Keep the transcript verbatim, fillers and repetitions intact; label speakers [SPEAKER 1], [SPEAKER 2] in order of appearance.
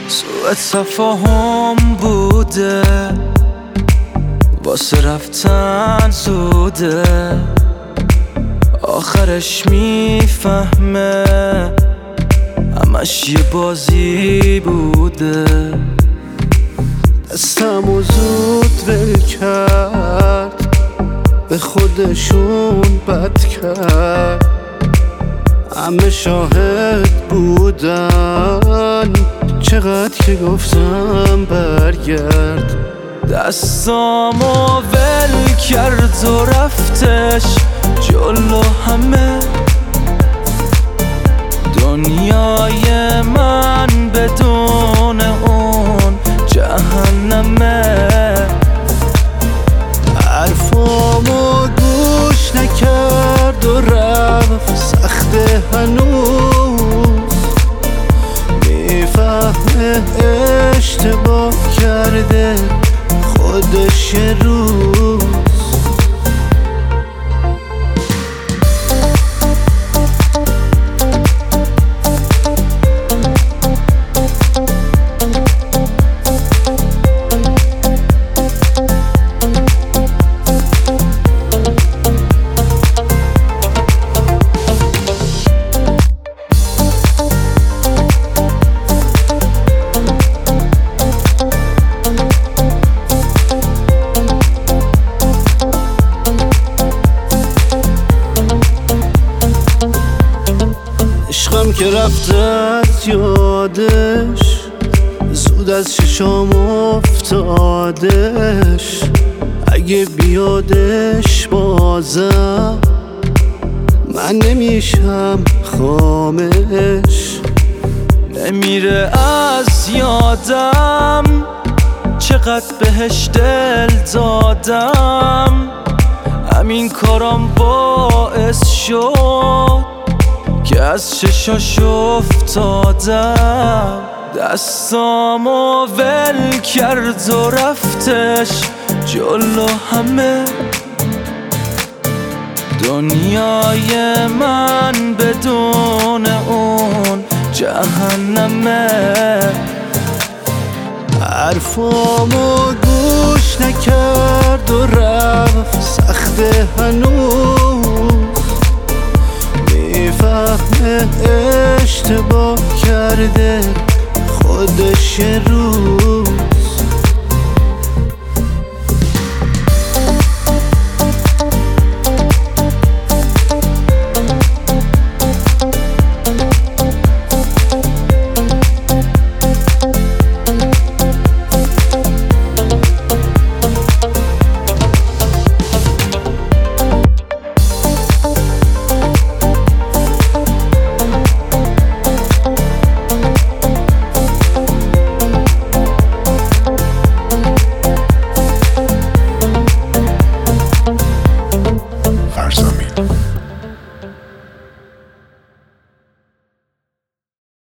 [SPEAKER 1] سوء تفاهم بوده، واسه رفتن زوده، آخرش میفهمه همش یه بازی بوده.
[SPEAKER 2] دستمو زود ول کرد، به خودشون بد کرد، همه شاهد بودن چقدر که گفتم برگرد.
[SPEAKER 1] دستامو ول کرد و رفتش جلو همه، دنیای من بدون اون جهنمه.
[SPEAKER 2] حرفامو گوش نکرد و رفت سخته هنوز، میفهمه اشتباه کرده خودش یه روز. عشقم که رفته از یادش، زود از ششام افتادش. اگه بیادش بازم من نمیشم خامش.
[SPEAKER 1] نمیره از یادم چقدر بهش دل دادم، همین کارم باعث شد که از چشاش افتادم. دستامو ول کرد و رفتش جلو همه، دنیای من بدون اون جهنمه.
[SPEAKER 2] حرفامو گوش نکرد و رفت سخته هنوز، میفهمه اشتباه کرده خودش یه روز.